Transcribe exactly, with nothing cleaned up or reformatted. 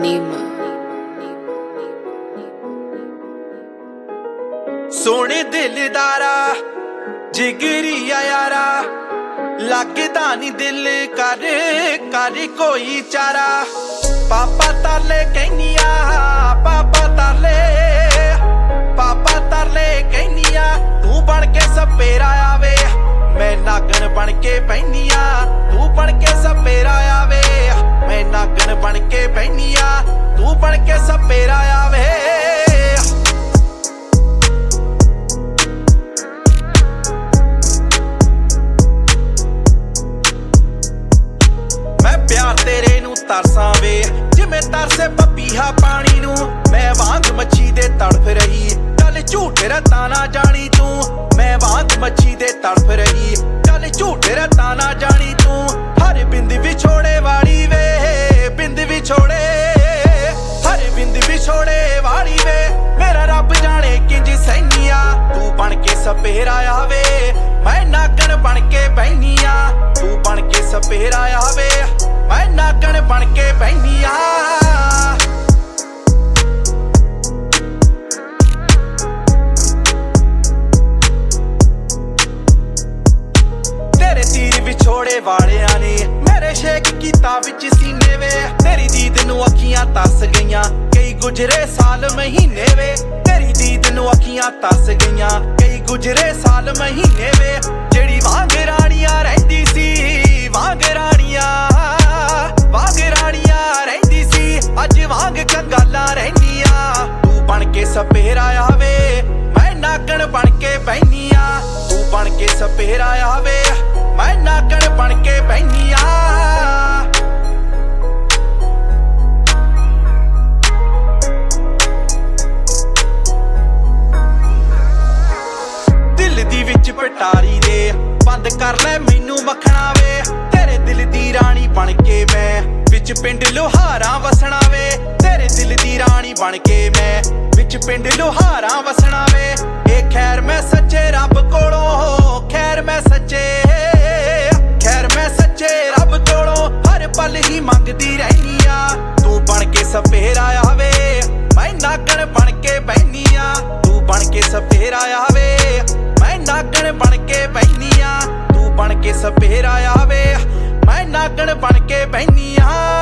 नीमा। सोने दिलदारा जिगरिया यारा लगदा नी दिल कर कर कोई चारा। पापा तरले कहनिया पापा तरले पापा तरले कहनिया तू बन के सपेरा आवे। मैं नागन बन के पैनिया तू बन के सपेरा आवे। मैं नागन बन के पैनिया तू बन के सपेरा आवे। प्यार तेरे नू तरसा वे जिमें तरसे पपीहा पानी नू। मैं वांग मच्छी दे तड़फ रही गल झूठ रता ना जानी तू। मैं वांग मच्छी दे तड़फ रही गल झूठ रता ना जानी तू। हर बिंद विछोड़े वाली वे बिंद विछोड़े हर बिंद विछोड़े वाली वे। मेरा रब जाने किंज सैनिया तू बन के सपेरा आवे। मैं नागन बन के बहनिया तू बन के सपेरा आवे। मैं नागन बन के बहनिया। तेरे तीर विछोड़े वालियां ने मेरे शेक कीता विच सीने वे। तेरी दीद नू अखियां तरस गईयां कई गुजरे साल महीने वे। तेरी दीद नू अखियां तरस गईयां कई गुजरे साल महीने वे। जेड़ी वांग रानियां रहिंदी सी वांग रानियां वांग रानियां रहिंदी सी अज वांग कंगालां रहिंदियां। तू बन के सपेरा आवे मैं नागन बन के बहनिया तू बन के सपेरा आवे। मैं नागन बन के बहनिया। दिल दी विच पटारी दे बंद कर ले मैनू मखना वे। तेरे दिल दी रानी बन के मैं विच पिंड लोहारा वसना वे। तेरे दिल दी रानी बन के मैं विच पिंड लोहारा वसना वे। ए खैर मैं सच्चे रब कोलों खैर मैं सच्चे खैर मैं सच्चे रब कोलों हर पल ही मंगदी रहनिया। तू बन के सपेरा आवे मैं नागन बन के बहनिया तू बन के सपेरा आवे। मैं नागन बन के बहनिया तू बन के सपेरा आवे। मैं नागन बन के बहनिया।